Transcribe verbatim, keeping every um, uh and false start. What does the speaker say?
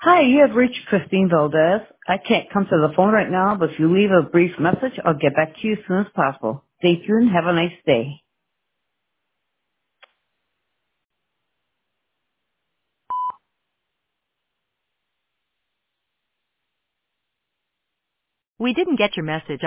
Hi, you have reached Christine Valdez. I can't come to the phone right now, but if you leave a brief message, I'll get back to you as soon as possible. Stay tuned. Have a nice day. We didn't get your message.